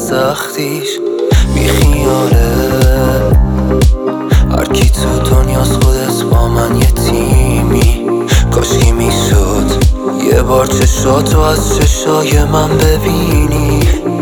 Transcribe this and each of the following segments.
سختیش بیخیاله. هرکی تو دنیاست خودت با من یه تیمی. کاشکی میشد یه بار چشاتو از چشای من ببینی.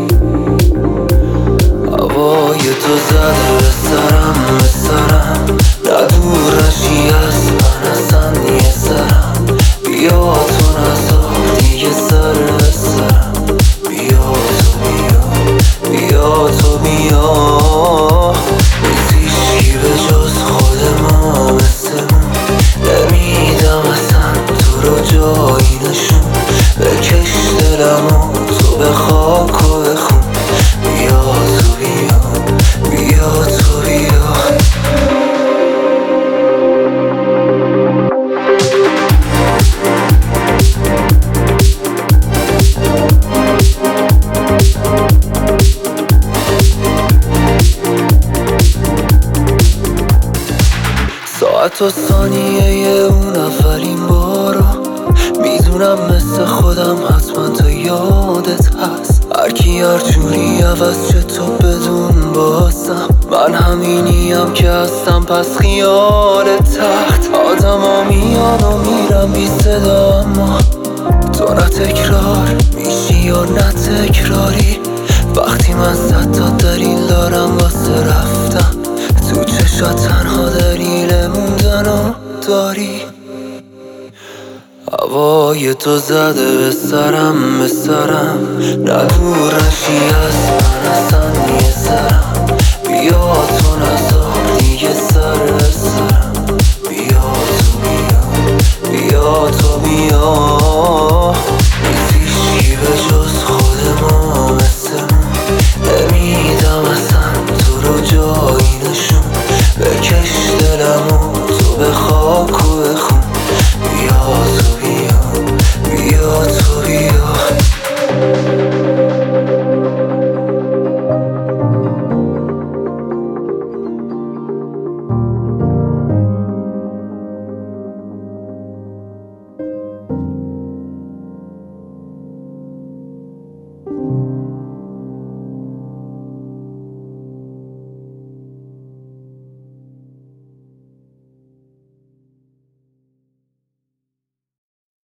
هوای تو زده به سرم ندورشی از من اصلا یه سرم. بیا تو نزار دیگه سر سرم. بیا تو بیا تو بیا. نیزیشکی به جز خود ما مثلمون. نمیدم اصلا تو رو جایی نشون. بکش دلمو تو به خاک و به خون. بیا تو بیا تو بیا. ساعت و ثانیه اون اولین بارو میدونم مثل خودم حتما تو یادت هست. هرکی هر جوری عوض چه تو بدون بازم. من همینیم که هستم پس خیال تخت. آدم ها میان و میرم بی صدا اما تو نه تکرار میشی یا نه تکراری. وقتی من 100 تا دلیل دارم واسه رفتن تو چشات تنها دلیل موندنو داری. هوای تو زده به سرم ندورشی از من اصلا یه سرم. بیا تو